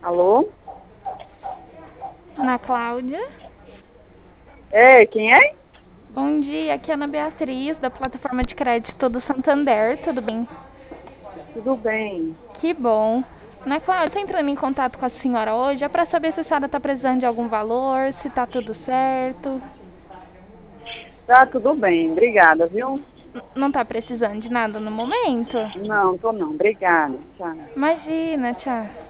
Alô? Ana Cláudia. É, quem é? Bom dia, aqui é a Ana Beatriz, da plataforma de crédito do Santander, tudo bem? Tudo bem. Que bom. Ana Cláudia, estou entrando em contato com a senhora hoje, é para saber se a senhora está precisando de algum valor, se está tudo certo. Tá tudo bem, obrigada, viu? Não está precisando de nada no momento? Não, tô não, obrigada. Tchau. Imagina, tchau.